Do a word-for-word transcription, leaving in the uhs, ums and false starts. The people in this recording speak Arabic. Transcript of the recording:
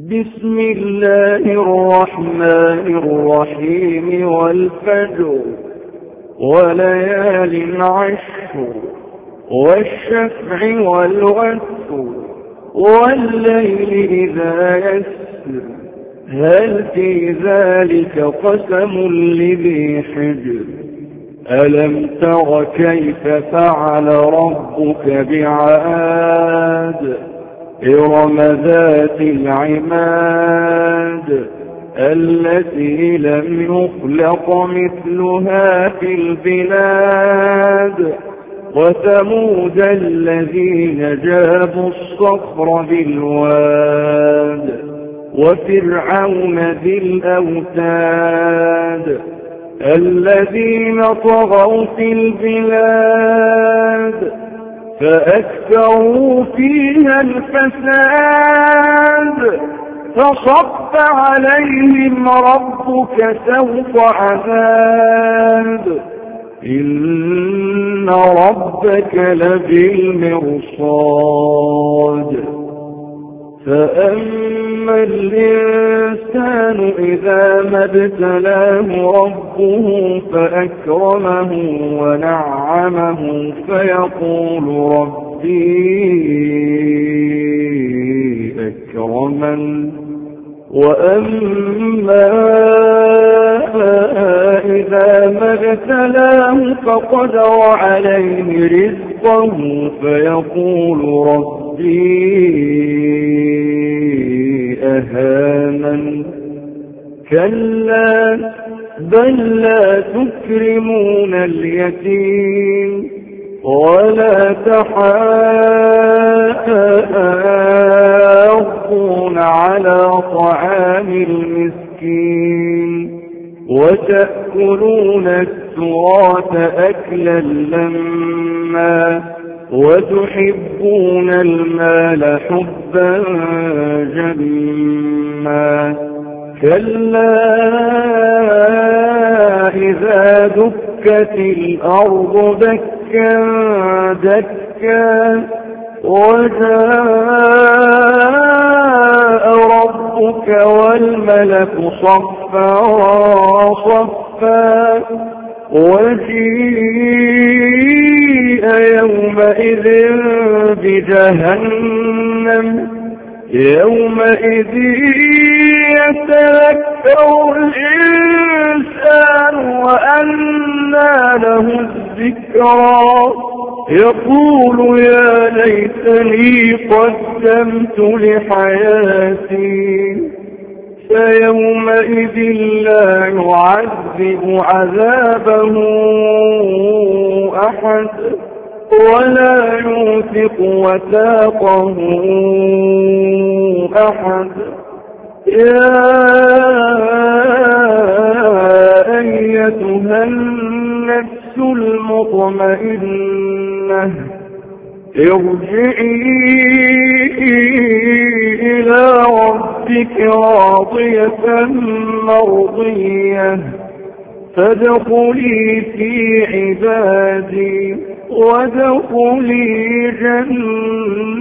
بسم الله الرحمن الرحيم والفجر وليال عشر والشفع والوتر والليل إذا يسر هل في ذلك قسم لذي حجر ألم تر كيف فعل ربك بعاد إرم ذات العماد التي لم يخلق مثلها في البلاد وثمود الذين جابوا الصخر بالواد وفرعون ذي الأوتاد الذين طغوا في البلاد فأكثروا فيها الفساد فصب عليهم ربك سوط عذاب إن ربك لبالمرصاد فأما الإنسان إذا ما ابتلاه ربه فأكرمه ونعمه فيقول ربي أكرمن وأما إذا ما ابتلاه فقدر عليه رزقه فيقول ربي أهانن كلا بل لا تكرمون اليتيم ولا تحاضون على طعام المسكين وتأكلون التراث أكلا لما وتحبون المال حبا جما كلا إذا دكت الأرض دكا دكا وجاء ربك والملك صفا صفا وجيء يومئذ بجهنم يومئذ يتذكر الإنسان وأنى له الذكرى يقول يا ليتني قدمت لحياتي فيومئذ لا يعذب عذابه أحد ولا يوثق وثاقه أحد يا أيتها النفس المطمئنة ارجعي إلى ربك راضية مرضية فادخلي في عبادي وادخلي جنتي.